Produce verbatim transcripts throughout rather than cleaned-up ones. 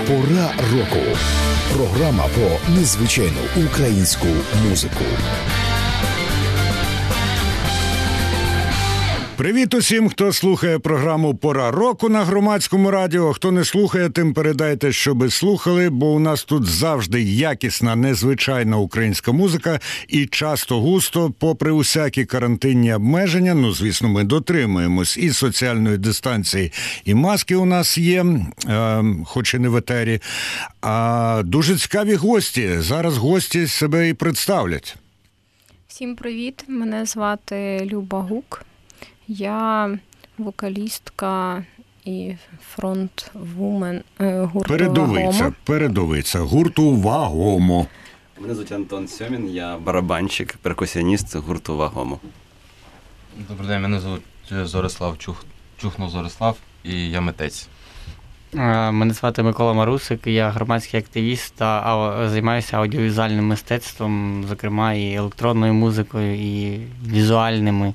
Пора року. Програма про незвичайну українську музику. Привіт усім, хто слухає програму «Пора року» на Громадському радіо. Хто не слухає, тим передайте, щоби слухали, бо у нас тут завжди якісна, незвичайна українська музика і часто-густо, попри усякі карантинні обмеження, ну, звісно, ми дотримуємось і соціальної дистанції, і маски у нас є, е, хоч і не в етері, а дуже цікаві гості. Зараз гості себе і представлять. Всім привіт, мене звати Люба Гук. Я вокалістка і фронт-вумен гурту Передовиця, «Вагомо». передовиця гурту «Вагомо». Мене звуть Антон Сьомін, я барабанщик, перкусіоніст гурту «Вагомо». Добрий день, мене звуть Зорислав Чух, Чухнов Зорислав, і я митець. Мене звати Микола Марусик, я громадський активіст та займаюся аудіовізуальним мистецтвом, зокрема і електронною музикою, і візуальними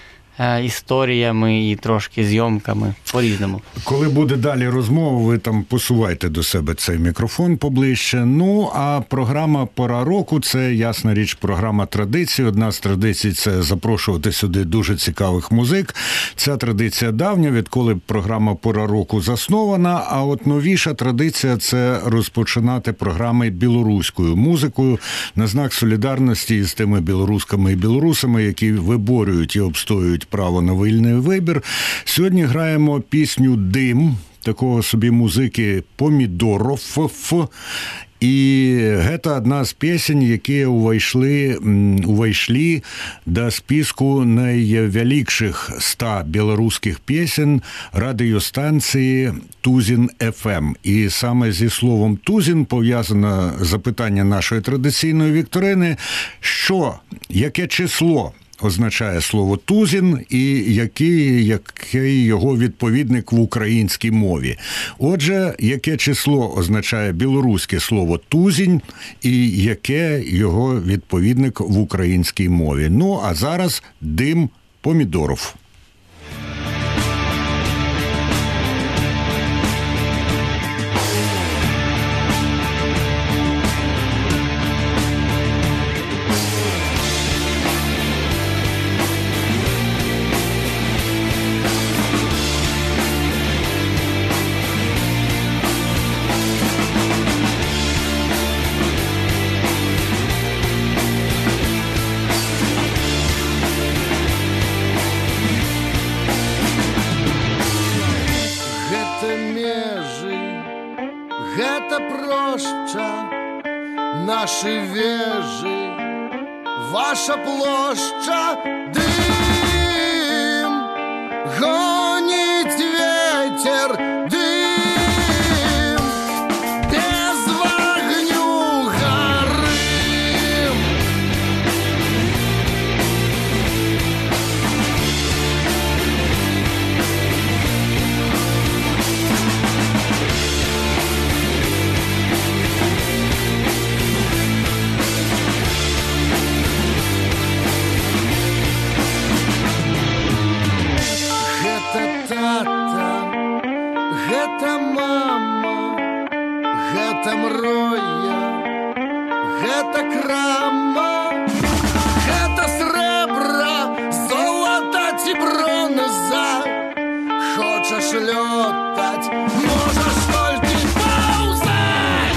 історіями і трошки зйомками, по-різному. Коли буде далі розмова, ви там посувайте до себе цей мікрофон поближче. Ну, а програма «Пора року» – це, ясна річ, програма традицій. Одна з традицій – це запрошувати сюди дуже цікавих музик. Ця традиція давня, відколи програма «Пора року» заснована, а от новіша традиція – це розпочинати програми білоруською музикою на знак солідарності із тими білорусками і білорусами, які виборюють і обстоюють право на вільний вибір. Сьогодні граємо пісню «Дим», такого собі музики «Помідоров». І гэта адна з песень, якія ўвайшлі, ўвайшлі да спіску найвялікшых ста беларускіх песен радыёстанцыі Тузін еф ем. І саме зі словом «Тузін» пов'язано запитання нашої традиційної вікторини, що, яке число означає слово «тузін» і який, який його відповідник в українській мові. Отже, яке число означає білоруське слово «тузінь» і яке його відповідник в українській мові. Ну, а зараз «Дим помідоров». Наши вежи, ваша площа, дым, гонит ветер, дым, без вогню горым. Гэта мама, гэта мроя, гэта крама, гэта срэбра, золата ці бронза. Хочаш лётаць, можаш толькі паўзаць.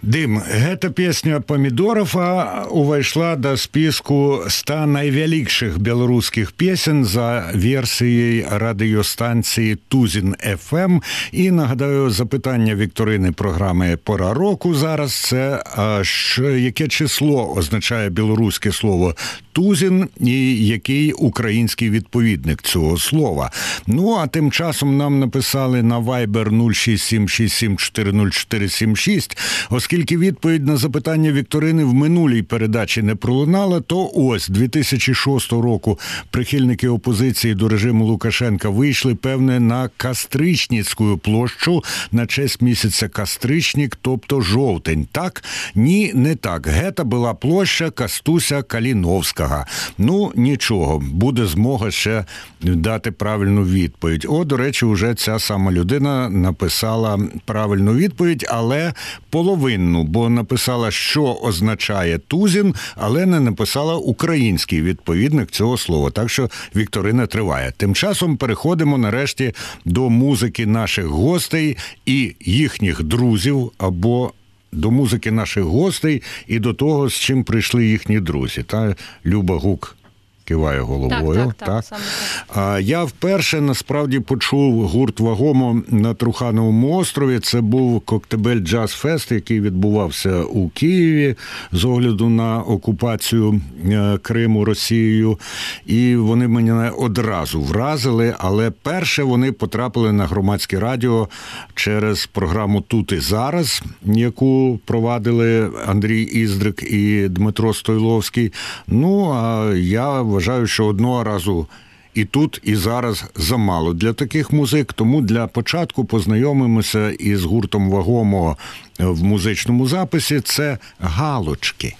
Дым. Гэта песня Памідорова увайшла да спіску ста найвялікшых беларускіх песен за версіяй радыёстанцыі Тузін эф эм. І нагадаю, запитання вікторини програми «Пора року» зараз це, аж яке число означає білоруське слово «Тузін» і який український відповідник цього слова. Ну, а тим часом нам написали на Viber нуль шість сім шість сім чотири нуль чотири сім шість. Оскільки відповідь на запитання вікторини в минулій передачі не пролунала, то ось дві тисячі шостого року прихильники опозиції до режиму Лукашенка вийшли, певне, на Кастричницьку площу на честь місяця Кастричник, тобто жовтень. Так? Ні, не так. Гета була площа Кастуся Каліновського. Ну, нічого, буде змога ще дати правильну відповідь. О, до речі, вже ця сама людина написала правильну відповідь, але половинну, бо написала, що означає Тузін, але не написала український відповідник цього слова. Так що вікторина триває. Тим часом переходимо нарешті до музики наших гостей і їхніх друзів, або до музики наших гостей і до того, з чим прийшли їхні друзі. Та Люба Гук киває головою. Так, так, так, саме так. А я вперше, насправді, почув гурт «Вагомо» на Трухановому острові. Це був Коктебель Джаз-фест, який відбувався у Києві з огляду на окупацію Криму Росією. І вони мене одразу вразили, але перше вони потрапили на громадське радіо через програму «Тут і зараз», яку провадили Андрій Іздрик і Дмитро Стойловський. Ну, а я вважаю, що одного разу і тут, і зараз замало для таких музик, тому для початку познайомимося із гуртом «Вагомо» в музичному записі. Це «Галочки».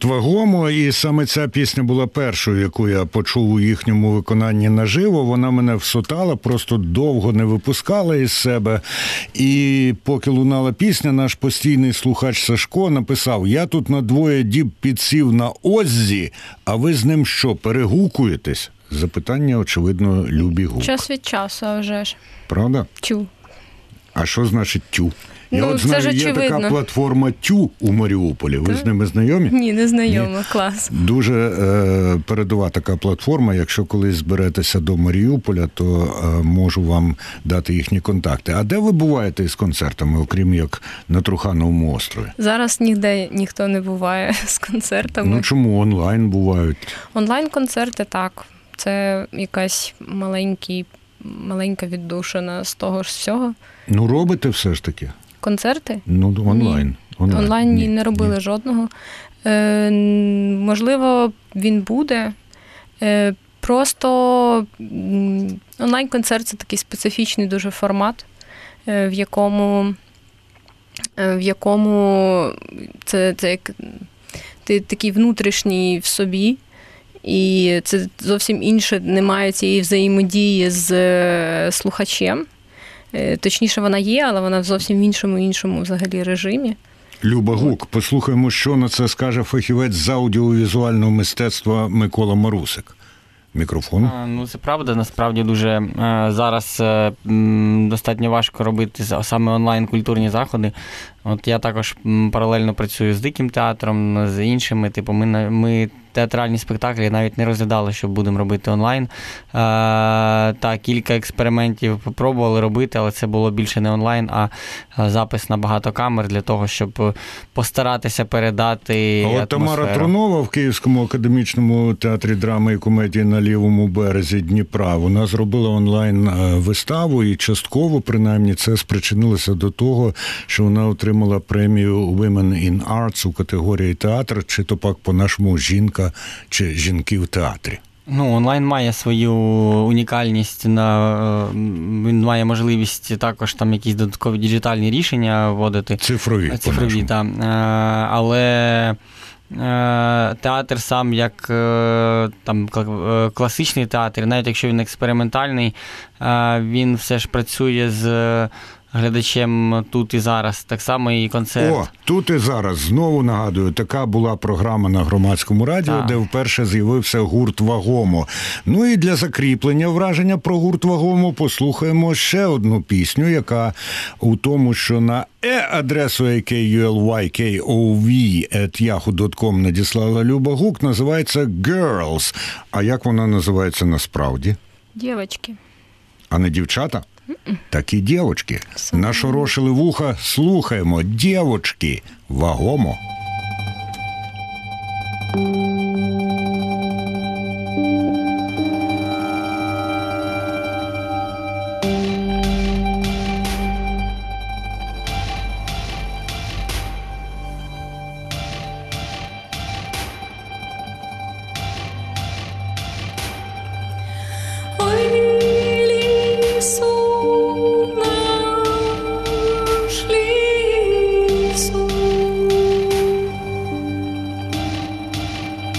гурт «Вагомо», і саме ця пісня була першою, яку я почув у їхньому виконанні наживо. Вона мене всотала, просто довго не випускала із себе. І поки лунала пісня, наш постійний слухач Сашко написав: «Я тут на двоє діб підсів на Оззі, а ви з ним що, перегукуєтесь?» Запитання, очевидно, Любі Гук. Час від часу, а вже ж. Правда? Тю. А що значить «тю»? Я Ну, от це знаю, ж є очевидно. така платформа «Тю» у Маріуполі. Ви Так. з ними знайомі? Ні, не знайома, клас. Дуже е, передова така платформа. Якщо колись зберетеся до Маріуполя, то е, можу вам дати їхні контакти. А де ви буваєте з концертами, окрім як на Трухановому острові? Зараз ніде ніхто не буває з концертами. Ну чому? Онлайн бувають. Онлайн-концерти, так. Це якась маленький, маленька віддушина з того ж всього. Ну робите все ж таки? Концерти? Ну онлайн. Ні. Онлайн, Онлайн ні, не робили ні. жодного. Е, можливо, він буде. Е, просто м, онлайн-концерт – це такий специфічний дуже формат, е, в якому, е, в якому це, це як ти такий внутрішній в собі, і це зовсім інше, немає цієї взаємодії з е, слухачем. Е, точніше, вона є, але вона в зовсім іншому, іншому взагалі режимі. Люба Гук, послухаємо, що на це скаже фахівець з аудіовізуального мистецтва Микола Марусик. Мікрофон. А, Ну, це правда. Насправді дуже е, зараз е, м, достатньо важко робити за- саме онлайн-культурні заходи. От я також м, паралельно працюю з Диким театром, з іншими. Типу, ми, на- ми театральні спектаклі навіть не розглядали, що будемо робити онлайн. Е, та кілька експериментів пробували робити, але це було більше не онлайн, а а запис на багато камер для того, щоб постаратися передати А атмосферу. от Тамара Трунова в Київському академічному театрі драми і комедії на лівому березі Дніпра, вона зробила онлайн-виставу, і частково, принаймні, це спричинилося до того, що вона отримала премію Women in Arts у категорії театр, чи то пак по-нашому жінка чи жінки в театрі. Ну, онлайн має свою унікальність, на, е, він має можливість також там якісь додаткові діджитальні рішення вводити. Цифрові. Цифрові, по-нашому. так. Е, але е, театр сам як е, там, кла- е, класичний театр, навіть якщо він експериментальний, е, він все ж працює з глядачем тут і зараз. Так само і концерт. О, тут і зараз. Знову нагадую, така була програма на Громадському радіо, Так. де вперше з'явився гурт «Вагомо». Ну і для закріплення враження про гурт «Вагомо» послухаємо ще одну пісню, яка у тому, що на е-адресу ей кей ю ел вай кей о ві ет яху дот ком надіслала Люба Гук, називається «Girls». А як вона називається насправді? Дівочки. А не дівчата? Такі дівочки. Саме. Нашорошили вуха, слухаємо. Дівочки, «Вагомо». Ой, лісу, наш лісу,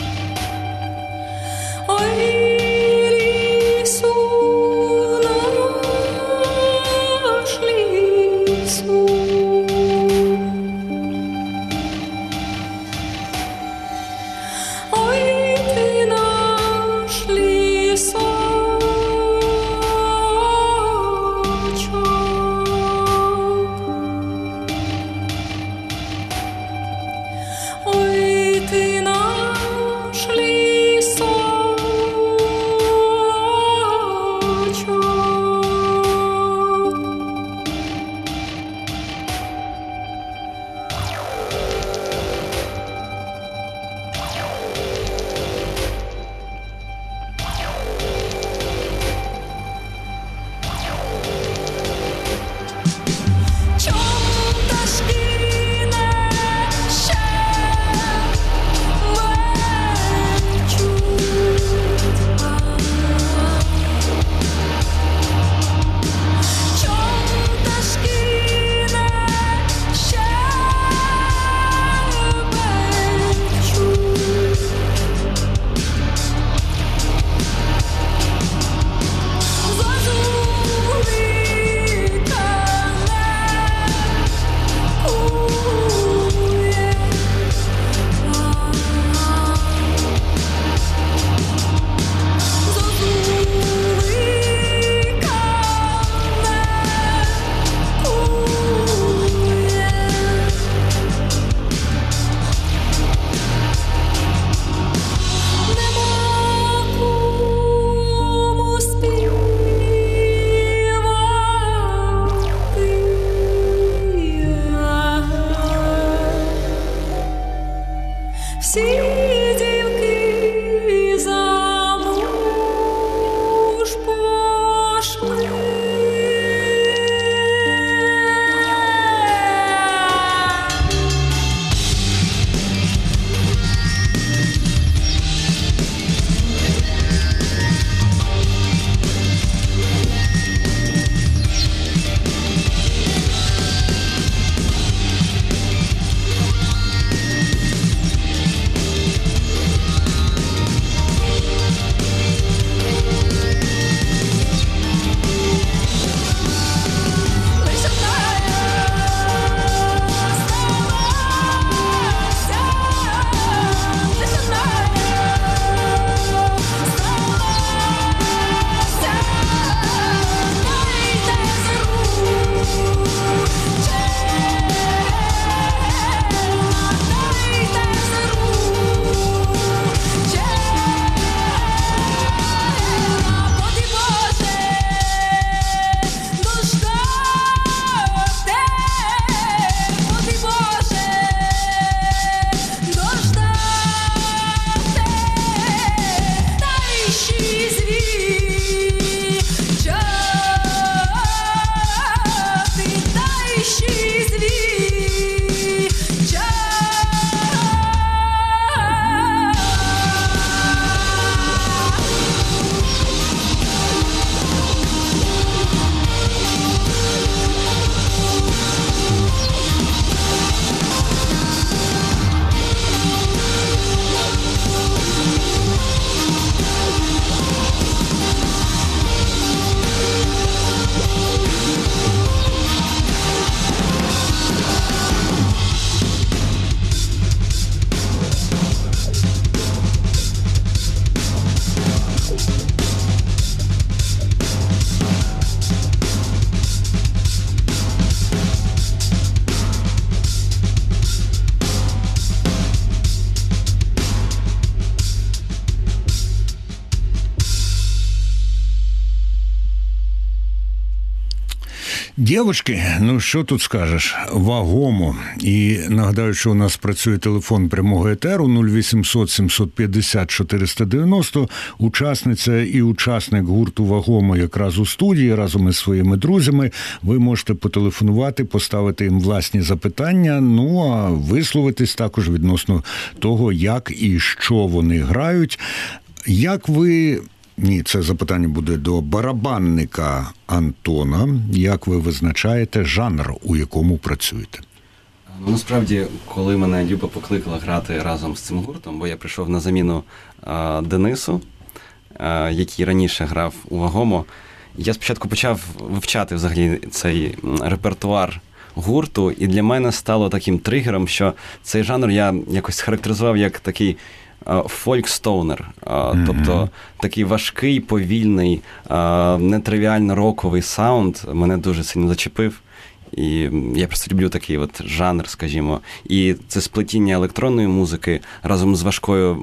Дівочки, ну що тут скажеш, вагомо. І нагадаю, що у нас працює телефон прямого етеру нуль вісімсот сімсот п'ятдесят чотириста дев'яносто. Учасниця і учасник гурту «Вагомо» якраз у студії разом із своїми друзями. Ви можете потелефонувати, поставити їм власні запитання, ну а висловитись також відносно того, як і що вони грають. Як ви... Ні, це запитання буде до барабанника Антона. Як ви визначаєте жанр, у якому працюєте? Ну, насправді, коли мене Люба покликала грати разом з цим гуртом, бо я прийшов на заміну а, Денису, а, який раніше грав у «Вагомо», я спочатку почав вивчати взагалі цей репертуар гурту, і для мене стало таким тригером, що цей жанр я якось схарактеризував як такий фольк-стоунер, mm-hmm. тобто такий важкий, повільний, нетривіально роковий саунд мене дуже сильно зачепив. І я просто люблю такий от жанр, скажімо. І це сплетіння електронної музики разом з важкою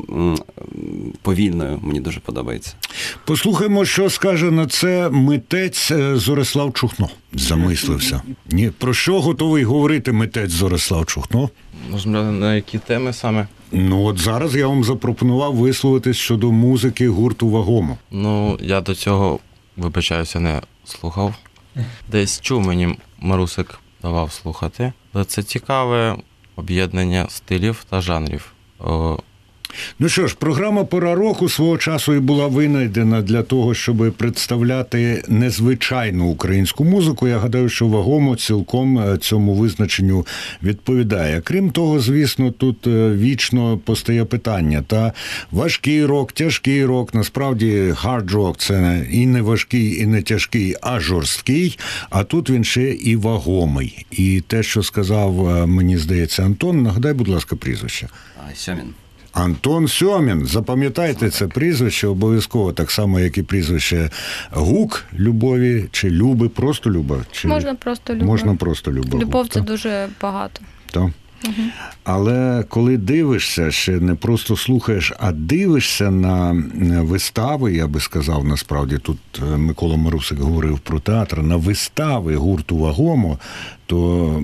повільною мені дуже подобається. Послухаймо, що скаже на це митець Зорислав Чухно. Замислився. Ні, про що готовий говорити митець Зорислав Чухно? Можливо, на які теми саме? Ну, от зараз я вам запропонував висловитись щодо музики гурту «Вагомо». Ну, я до цього, вибачаюся, не слухав. Десь чув, мені Марусик давав слухати. Але це цікаве об'єднання стилів та жанрів. О... Ну що ж, програма «Пора року» свого часу і була винайдена для того, щоб представляти незвичайну українську музику. Я гадаю, що «Вагомо» цілком цьому визначенню відповідає. Крім того, звісно, тут вічно постає питання. Та важкий рок, тяжкий рок, насправді хард-рок – це і не важкий, і не тяжкий, а жорсткий, а тут він ще і вагомий. І те, що сказав, мені здається, Антон, нагадай, будь ласка, прізвище. Сьомін. Антон Сьомін. Запам'ятайте це прізвище обов'язково, так само, як і прізвище Гук Любові, чи Люби, просто Люба. Чи... Можна просто Люба. Можна просто Люба. Любов Гук, – це так? дуже багато. Так. Угу. Але коли дивишся, ще не просто слухаєш, а дивишся на вистави, я би сказав, насправді, тут Микола Марусик говорив про театр, на вистави гурту «Вагомо», то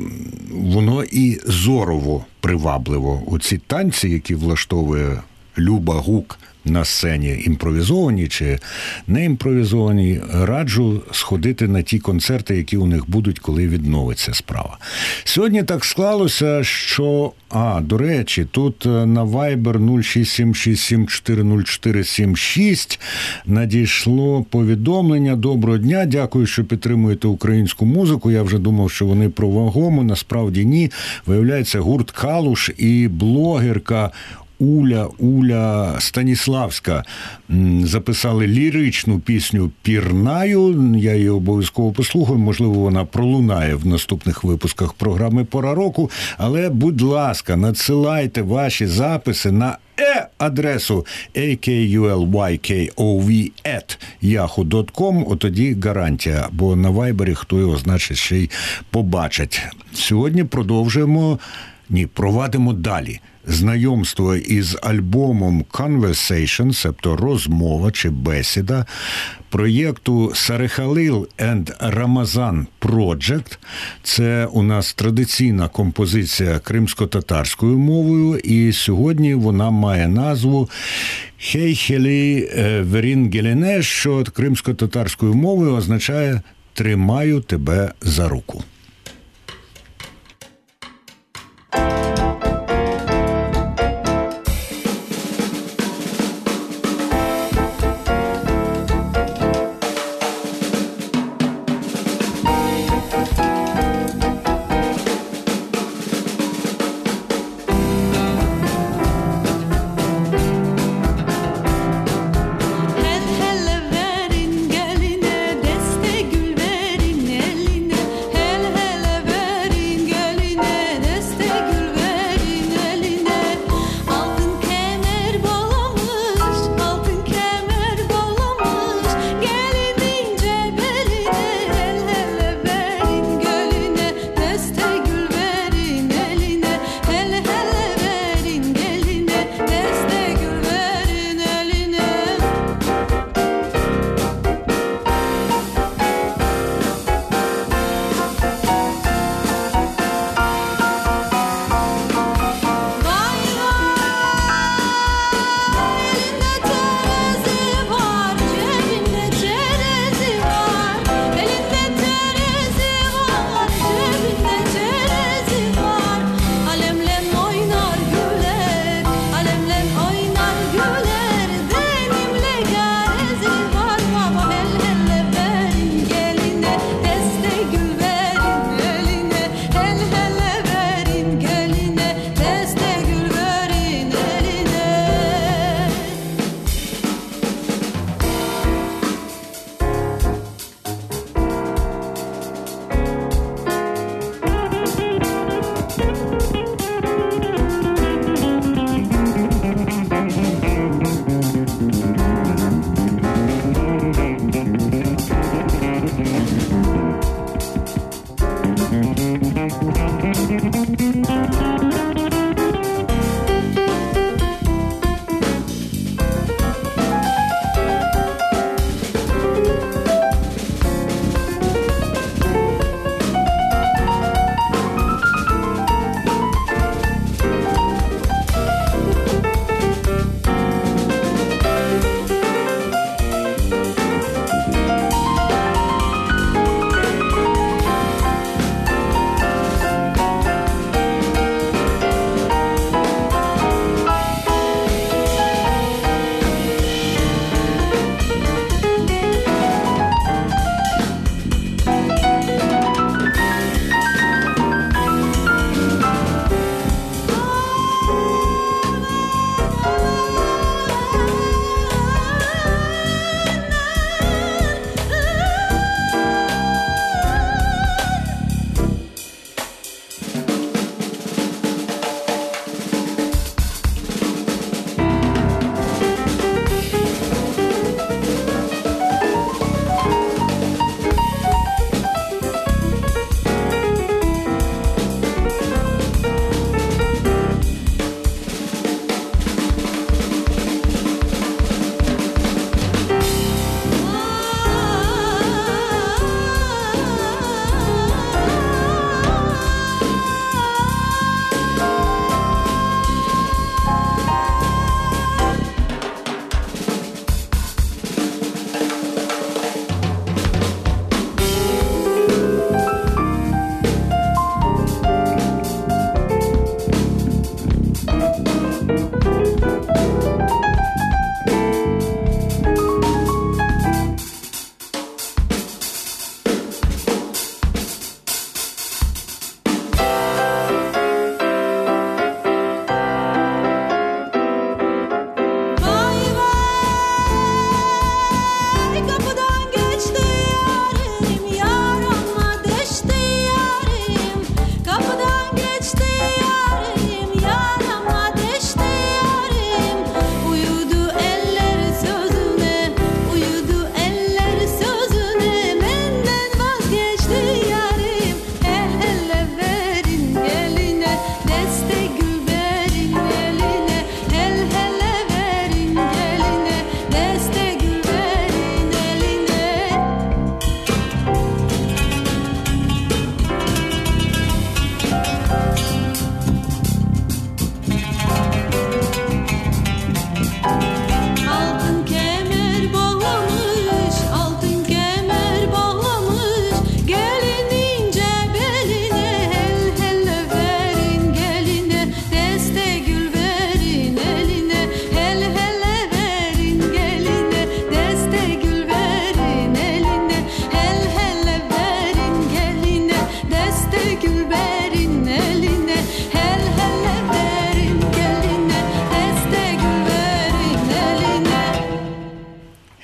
воно і зорово привабливо. Оці танці, які влаштовує Люба Гук на сцені, імпровізовані чи не імпровізовані, раджу сходити на ті концерти, які у них будуть, коли відновиться справа. Сьогодні так склалося, що, а, до речі, тут на Viber нуль шість сім шість сім чотири нуль чотири сім шість надійшло повідомлення. Доброго дня, дякую, що підтримуєте українську музику. Я вже думав, що вони про «Вагомо», насправді ні. Виявляється, гурт «Калуш» і блогерка Уля, Уля Станіславська записали ліричну пісню «Пірнаю». Я її обов'язково послухаю, можливо, вона пролунає в наступних випусках програми «Пора року». Але, будь ласка, надсилайте ваші записи на е-адресу ей кей ю ел вай кей о ві ет яху дот ком, отоді гарантія, бо на Вайбері хто його, значить, ще й побачить. Сьогодні продовжуємо, ні, провадимо далі знайомство із альбомом Conversation, себто розмова чи бесіда, проєкту Сарехалил and Ramazan Project. Це у нас традиційна композиція кримсько-татарською мовою, і сьогодні вона має назву «Хейхелі Верін Гелене», що кримсько-татарською мовою означає «тримаю тебе за руку». Hele hele verin geline, deste gül verin eline. Hele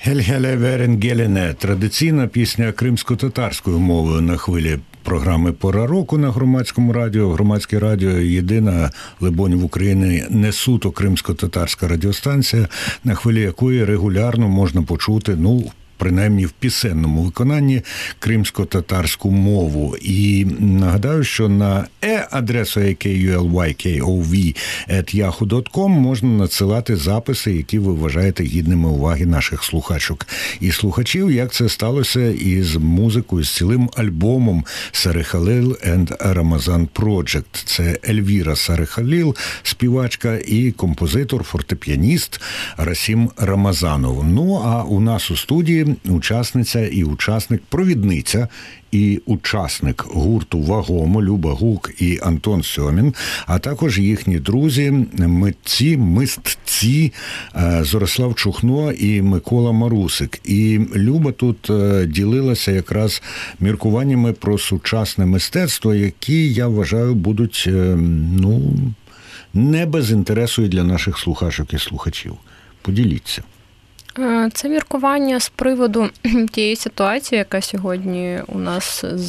Гель-геле верен-гелене – традиційна пісня кримсько-татарською мовою на хвилі програми «Пора року» на Громадському радіо. Громадське радіо – єдина, либонь, в Україні не суто кримсько-татарська радіостанція, на хвилі якої регулярно можна почути, ну, принаймні в пісенному виконанні, кримсько-татарську мову. І нагадаю, що на e-адресу ей кей ю ел вай кей о ві ет яху точка ком можна надсилати записи, які ви вважаєте гідними уваги наших слухачок і слухачів, як це сталося із музикою, з цілим альбомом Сарихалил and Рамазан Project. Це Ельвіра Сарихалил, співачка, і композитор, фортепіаніст Расім Рамазанов. Ну, а у нас у студії учасниця і учасник, провідниця і учасник гурту «Вагомо» Люба Гук і Антон Сьомін, а також їхні друзі, митці, мистці Зорислав Чухно і Микола Марусик. І Люба тут ділилася якраз міркуваннями про сучасне мистецтво, які, я вважаю, будуть, ну, не без інтересу і для наших слухачок і слухачів. Поділіться. Це міркування з приводу тієї ситуації, яка сьогодні у нас з,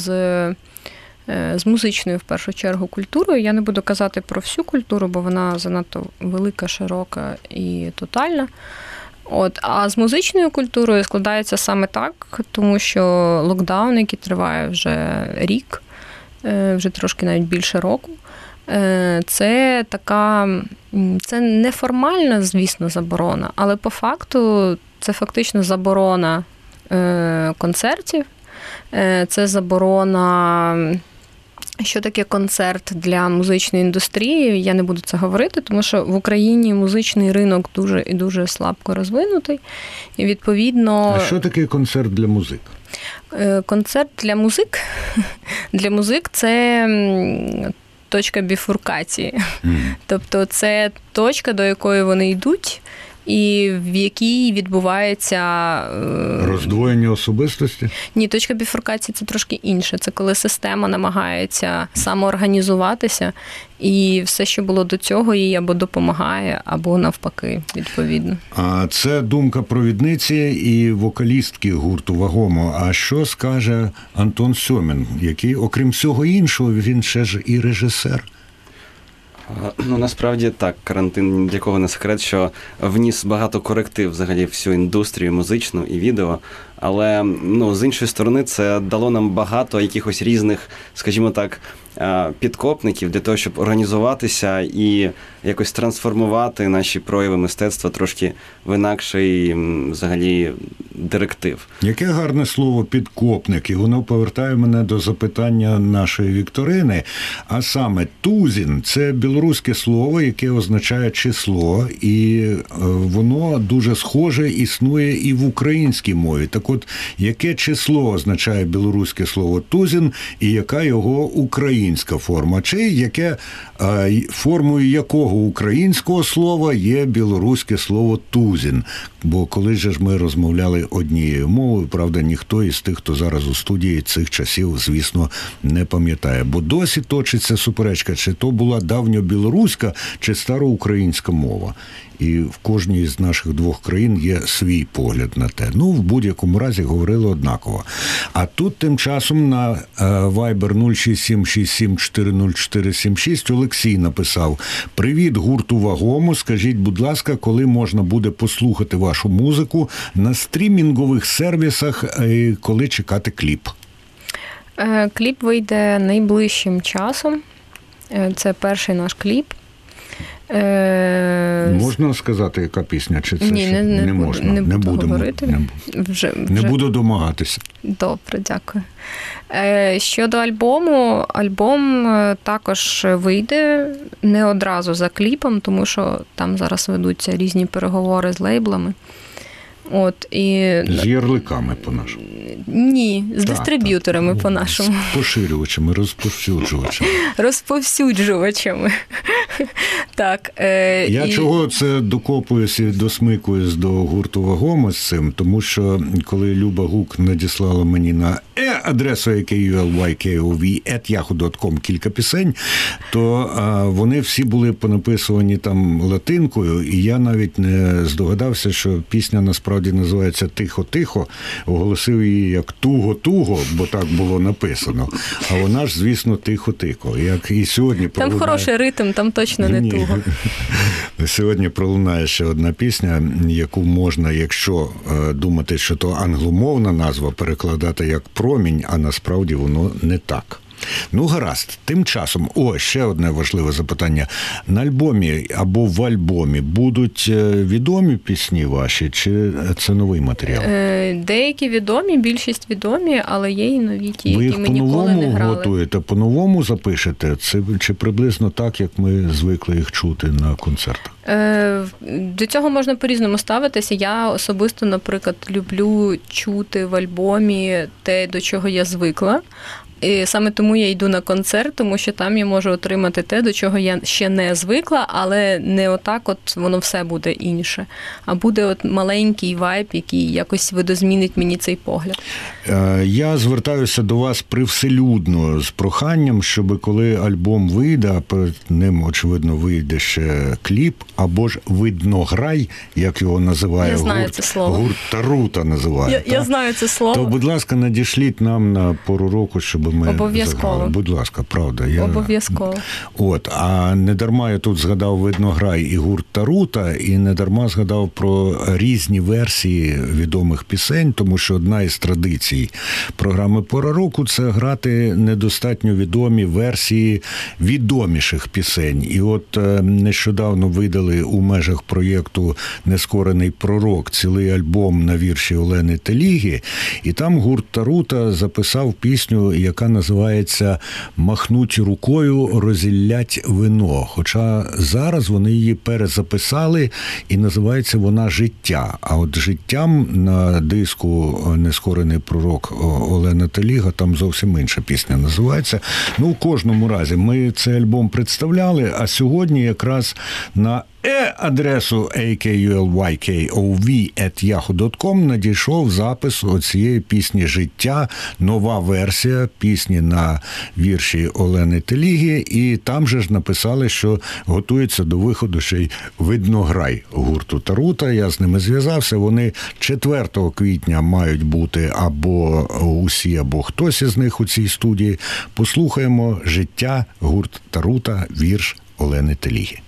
з музичною, в першу чергу, культурою. Я не буду казати про всю культуру, бо вона занадто велика, широка і тотальна. От, а з музичною культурою складається саме так, тому що локдаун, який триває вже рік, вже трошки навіть більше року, це така, це неформальна, звісно, заборона, але по факту це фактично заборона концертів, це заборона, що таке концерт для музичної індустрії, я не буду це говорити, тому що в Україні музичний ринок дуже і дуже слабко розвинутий, і відповідно... А що таке концерт для музик? Концерт для музик? Для музик це... точка біфуркації. Mm. Тобто це точка, до якої вони йдуть, і в якій відбувається... Роздвоєння особистості? Ні, точка біфуркації – це трошки інше. Це коли система намагається самоорганізуватися, і все, що було до цього, їй або допомагає, або навпаки, відповідно. А це думка провідниці і вокалістки гурту «Вагомо». А що скаже Антон Сьомін, який, окрім всього іншого, він ще ж і режисер? Ну, насправді так, карантин ні для кого не секрет, що вніс багато коректив взагалі всю індустрію музичну і відео, але, ну, з іншої сторони, це дало нам багато якихось різних, скажімо так, підкопників для того, щоб організуватися і якось трансформувати наші прояви мистецтва трошки в інакший, взагалі, директив. Яке гарне слово «підкопник», і воно повертає мене до запитання нашої вікторини, а саме «тузін» – це білоруське слово, яке означає число, і воно дуже схоже існує і в українській мові. Так от, яке число означає білоруське слово «тузін» і яка його українська форма? Чи яке, формою якого українського слова є білоруське слово «тузін»? Бо коли ж ми розмовляли однією мовою, правда, ніхто із тих, хто зараз у студії, цих часів, звісно, не пам'ятає. Бо досі точиться суперечка, чи то була давньобілоруська, чи староукраїнська мова. І в кожній з наших двох країн є свій погляд на те. Ну, в будь-якому разі говорили однаково. А тут тим часом на Viber нуль шість сім шість сім чотири нуль чотири сім шість Олексій написав: «Привіт гурту «Вагомо». Скажіть, будь ласка, коли можна буде послухати вашу музику на стрімінгових сервісах, коли чекати кліп?» Кліп вийде найближчим часом. Це перший наш кліп. Можна сказати, яка пісня? Чи це Ні, не, не, не можна? Не, не буду будемо. говорити. Не, вже, не вже... буду домагатися. Добре, дякую. Щодо альбому, альбом також вийде не одразу за кліпом, тому що там зараз ведуться різні переговори з лейблами. От, і... З ярликами по-нашому? Ні, з так, дистриб'юторами так. по-нашому. З поширювачами, розповсюджувачами. Розповсюджувачами. Так. Е, Я і... чого це докопуюся і досмикуюсь до гурту «Вагомо» з цим, тому що коли Люба Гук надіслала мені на адресу ей кей ю ел вай кей о ві ет яху крапка ком кілька пісень, то а, вони всі були понаписувані там латинкою, і я навіть не здогадався, що пісня насправді називається «Тихо-тихо», оголосив її як «Туго-туго», бо так було написано. А вона ж, звісно, «Тихо-тихо». Як і сьогодні пролунає... Там хороший ритм, там точно не Ні. туго. Сьогодні пролунає ще одна пісня, яку можна, якщо е, думати, що то англомовна назва, перекладати як «Промінь», а насправді воно не так. Ну, гаразд. Тим часом, о, ще одне важливе запитання. На альбомі або в альбомі будуть відомі пісні ваші, чи це новий матеріал? Деякі відомі, більшість відомі, але є і нові ті, Ви які ми ніколи не грали. Ви їх по-новому готуєте, по-новому запишете? Це, чи приблизно так, як ми звикли їх чути на концертах? До цього можна по-різному ставитися. Я особисто, наприклад, люблю чути в альбомі те, до чого я звикла. І саме тому я йду на концерт, тому що там я можу отримати те, до чого я ще не звикла, але не отак от воно все буде інше. А буде от маленький вайб, який якось видозмінить мені цей погляд. Я звертаюся до вас привселюдно з проханням, щоб коли альбом вийде, а перед ним, очевидно, вийде ще кліп, або ж «Виднограй», як його називає я знаю гурт, це слово. гурт Тарута називає. Я, я знаю це слово. То, будь ласка, надішліть нам на пору року, щоб ми Обов'язково. заграли. Будь ласка, правда. Я... Обов'язково. От, а не дарма я тут згадав «Виднограй» і гурт Тарута, і не дарма згадав про різні версії відомих пісень, тому що одна із традицій програми «Пора року» – це грати недостатньо відомі версії відоміших пісень. І от нещодавно видали у межах проєкту «Нескорений пророк» цілий альбом на вірші Олени Теліги, і там гурт Тарута записав пісню, яка називається «Махнуть рукою, розіллять вино». Хоча зараз вони її перезаписали, і називається вона «Життя». А от «Життям» на диску «Нескорений пророк» Олена Теліга там зовсім інша пісня називається. Ну, в кожному разі, ми цей альбом представляли, а сьогодні якраз на е-адресу ей кей ю ел вай кей о ві ет яху крапка ком надійшов запис оцієї пісні «Життя», нова версія пісні на вірші Олени Теліги, і там же ж написали, що готується до виходу ще й «Виднограй» гурту Тарута. Я з ними зв'язався, вони четвертого квітня мають бути або усі, або хтось із них у цій студії. Послухаємо «Життя», гурт Тарута, вірш Олени Теліги.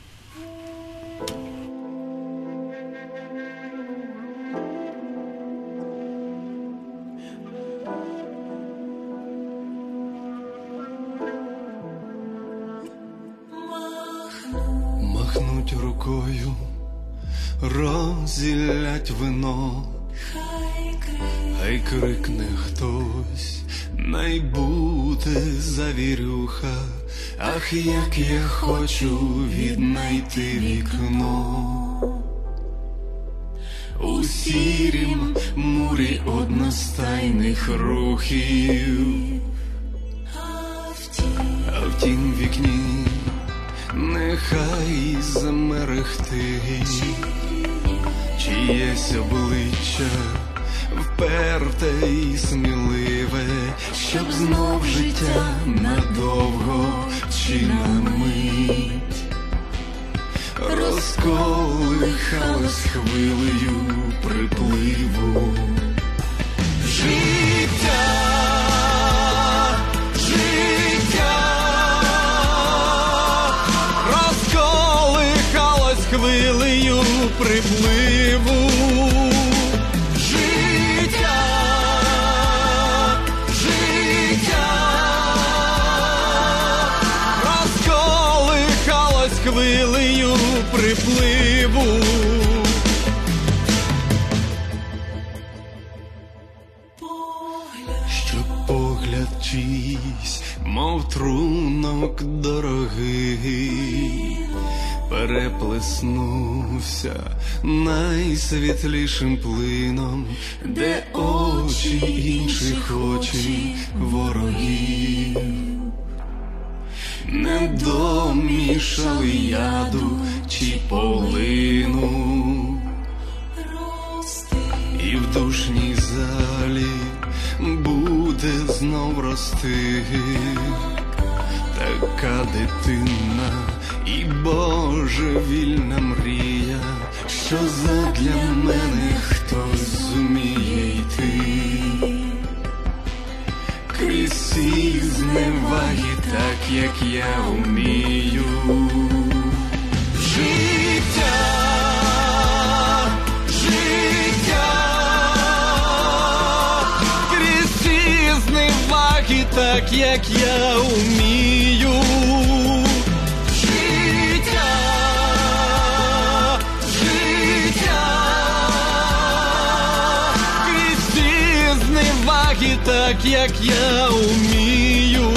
Махнуть рукою, розіллять вино, хай крикне хтось, най буде завірюха, ах, як я хочу віднайти вікно. У сірім мурі одностайних рухів, а в тім вікні нехай замерехтить чиєсь обличчя, вперте й сміливе, щоб знов життя надовго чи на мить розколихалось хвилею припливу. Життя, хвилею припливу. Життя, життя розколихалось хвилею припливу. Щоб погляд чийсь, мов трунок дорогий, переплеснувся найсвітлішим плином, де очі інших очі ворогів не домішали яду чи полину, і в душній залі буде буде знов рости. Така дитина і божевільна мрія, що задля мене хтось зуміє йти. Крізь всі зневаги, так як я вмію. Життя, життя, крізь всі зневаги, так як я вмію. Життя, життя, крізь всі зневаги, так як я вмію.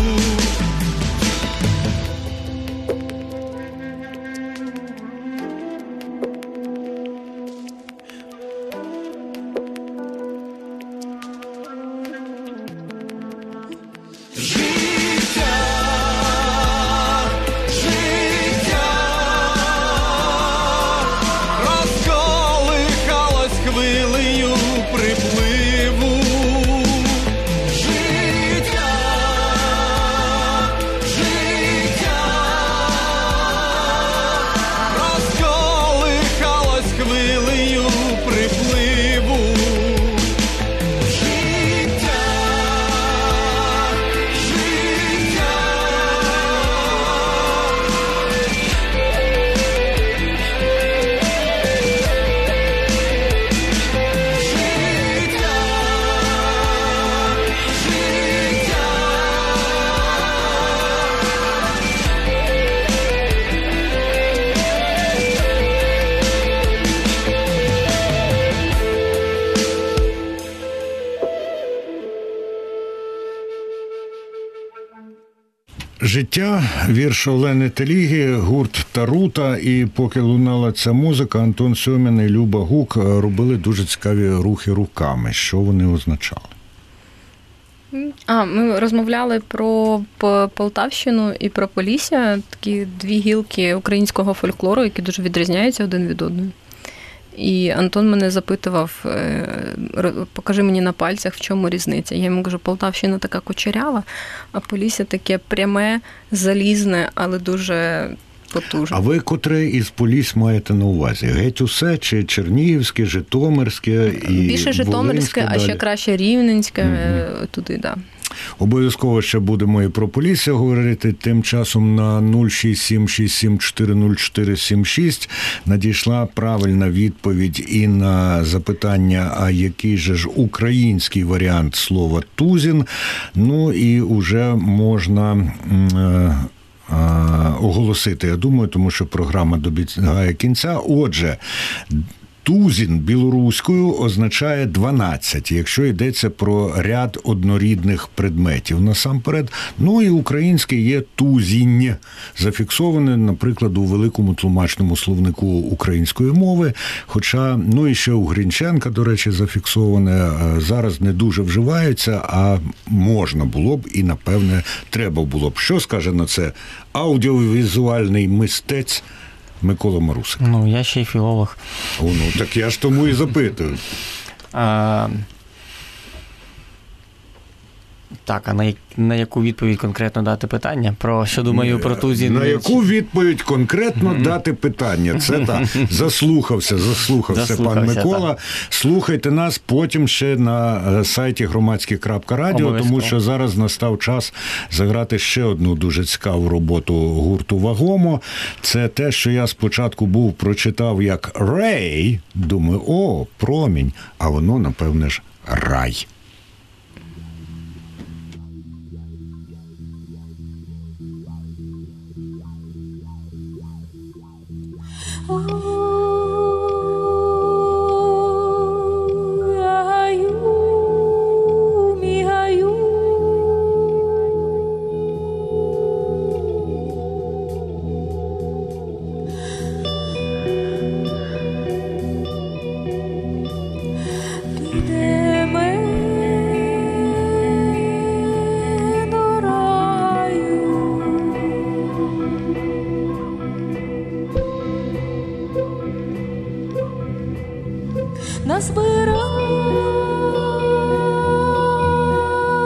«Життя», вірш Олени Теліги, гурт «Тарута». І поки лунала ця музика, Антон Сьомін і Люба Гук робили дуже цікаві рухи руками. Що вони означали? А, ми розмовляли про Полтавщину і про Полісся, такі дві гілки українського фольклору, які дуже відрізняються один від одного. І Антон мене запитував, покажи мені на пальцях, в чому різниця. Я йому кажу, Полтавщина така кучерява, а Полісся таке пряме, залізне, але дуже потужне. А ви котре із Полісь маєте на увазі? Геть усе? Чи Чернігівське, Житомирське? І більше Житомирське, а ще краще Рівненське, mm-hmm. туди, так. Да. Обов'язково ще будемо і про Полісся говорити. Тим часом на нуль шість сім шість сім чотири нуль чотири сім шість надійшла правильна відповідь і на запитання, а який же ж український варіант слова «тузін». Ну і вже можна е, е, оголосити, я думаю, тому що програма добігає кінця. Отже, тузін білоруською означає дванадцять, якщо йдеться про ряд однорідних предметів насамперед. Ну і українське є тузінь, зафіксоване, наприклад, у великому тлумачному словнику української мови, хоча, ну і ще у Грінченка, до речі, зафіксоване, зараз не дуже вживається, а можна було б і, напевне, треба було б. Що скаже на це аудіовізуальний мистець Микола Марусик? Ну, я ще й філолог. О, ну, так я ж тому і запитую. А, так, а на, на яку відповідь конкретно дати питання? Про що думаю про тузін? На яку відповідь конкретно mm-hmm. дати питання? Це так. Заслухався, заслухався, заслухався пан Микола. Так. Слухайте нас потім ще на сайті громадське крапка радіо, тому що зараз настав час заграти ще одну дуже цікаву роботу гурту «Вагомо». Це те, що я спочатку був прочитав як «Рей», думаю, о, промінь, а воно, напевне ж, «Рай». Назбирай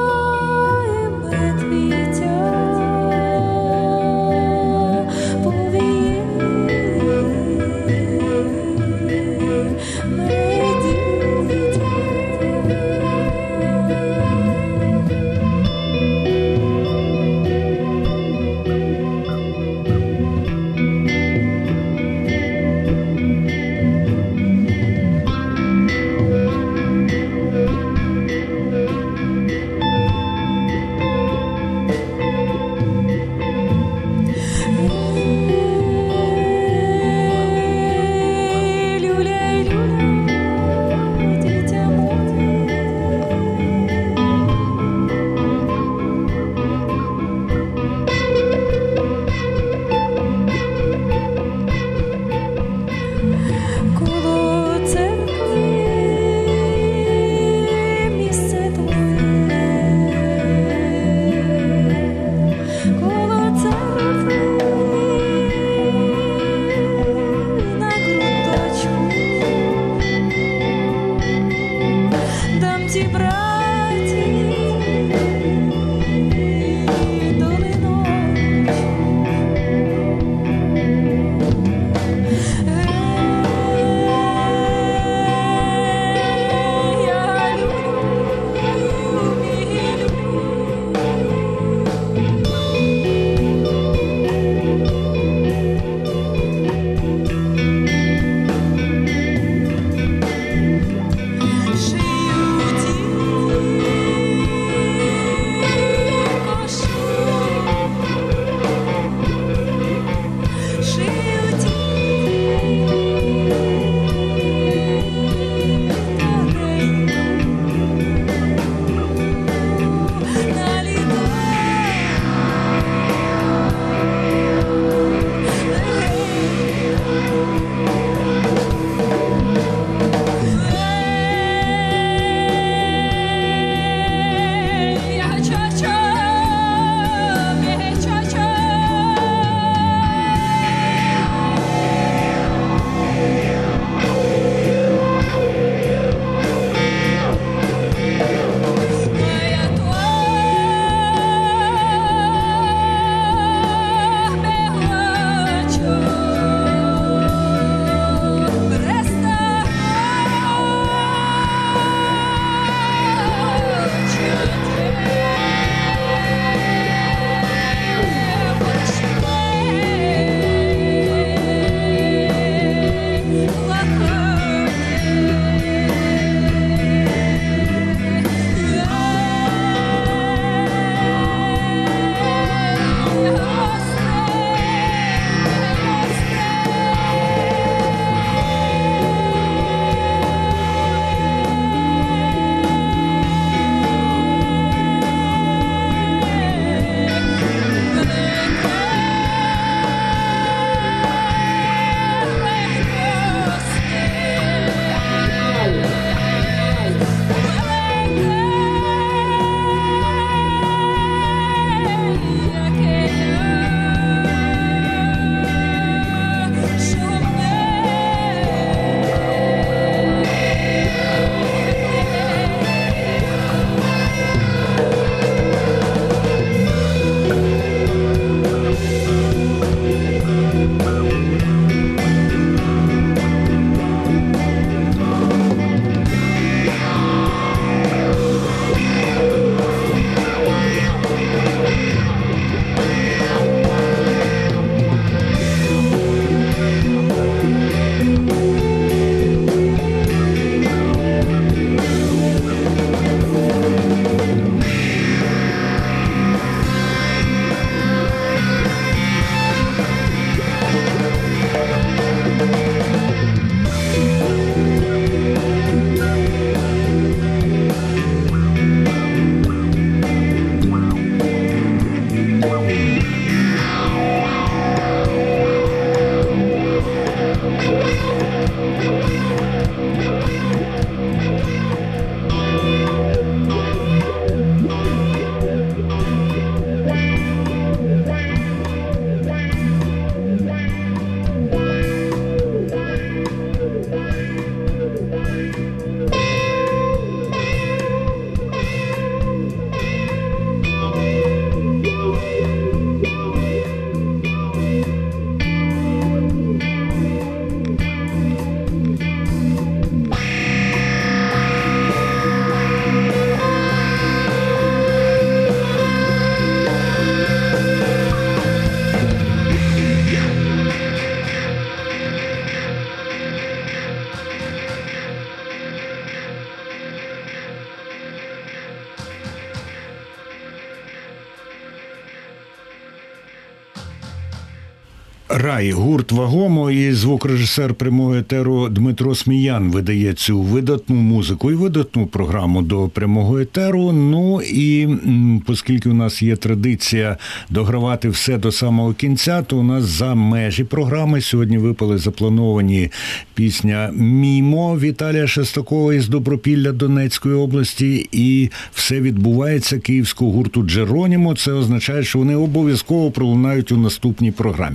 Рай, гурт «Вагомо» і звукорежисер прямого етеру Дмитро Сміян видає цю видатну музику і видатну програму до прямого етеру. Ну і оскільки у нас є традиція догравати все до самого кінця, то у нас за межі програми сьогодні випали заплановані пісня «Мімо» Віталія Шестакова із Добропілля Донецької області і «Все відбувається» київського гурту «Джеронімо». Це означає, що вони обов'язково пролунають у наступній програмі.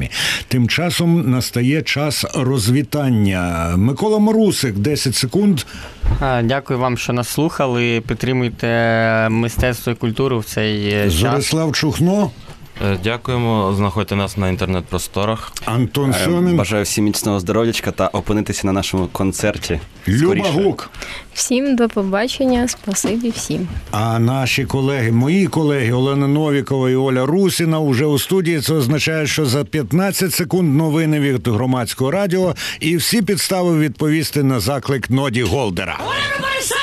Тим часом настає час розвітання. Микола Марусик, десять секунд. Дякую вам, що нас слухали. Підтримуйте мистецтво і культуру в цей час. Зорислав Чухно. Дякуємо, знаходьте нас на інтернет-просторах. Антон Сьомін. Бажаю всім міцного здоров'ячка та опинитися на нашому концерті. Люба Гук. Всім до побачення, спасибі всім. А наші колеги, мої колеги Олена Новікова і Оля Русіна уже у студії. Це означає, що за п'ятнадцять секунд новини від Громадського радіо і всі підстави відповісти на заклик Ноді Голдера.